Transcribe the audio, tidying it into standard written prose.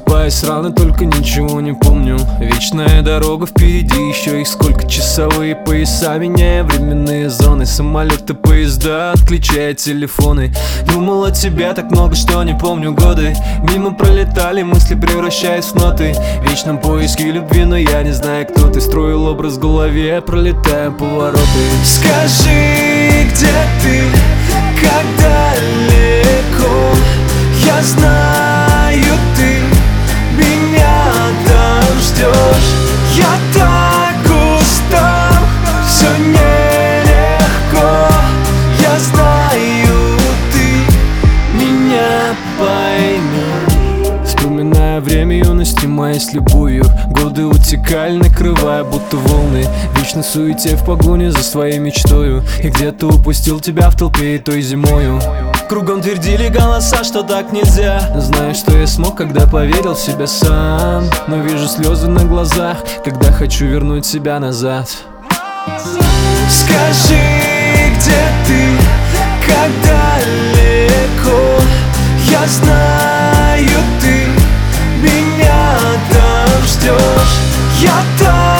Просыпаюсь рано, только ничего не помню. Вечная дорога впереди, еще их сколько. Часовые пояса, меняя временные зоны. Самолеты, поезда, отключая телефоны. Думал о тебе так много, что не помню годы. Мимо пролетали мысли, превращаясь в ноты. В вечном поиске любви, но я не знаю, кто ты. Строил образ в голове, пролетая повороты. Скажи, где ты, как далеко? Я знаю, ты меня там ждешь. Я так устал, все нелегко. Я знаю, ты меня поймешь. Вспоминая время юности моей с любовью. Годы утекали, накрывая будто волны. Вечно в суете, в погоне за своей мечтою. И где-то упустил тебя в толпе и той зимою. Кругом твердили голоса, что так нельзя. Знаю, что я смог, когда поверил в себя сам. Но вижу слезы на глазах, когда хочу вернуть себя назад. Скажи, где ты, как далеко? Я знаю, ты меня там ждешь. Я там